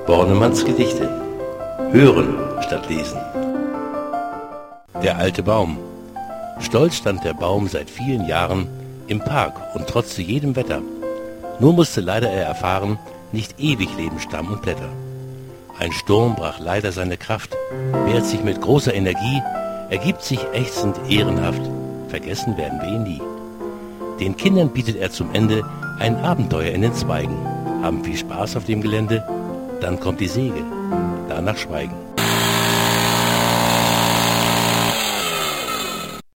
Bornemanns Gedichte. Hören statt lesen. Der alte Baum. Stolz stand der Baum seit vielen Jahren im Park und trotzte jedem Wetter. Nur musste leider er erfahren, nicht ewig leben Stamm und Blätter. Ein Sturm brach leider seine Kraft, wehrt sich mit großer Energie, ergibt sich ächzend ehrenhaft, vergessen werden wir ihn nie. Den Kindern bietet er zum Ende ein Abenteuer in den Zweigen, haben viel Spaß auf dem Gelände, dann kommt die Säge, danach Schweigen.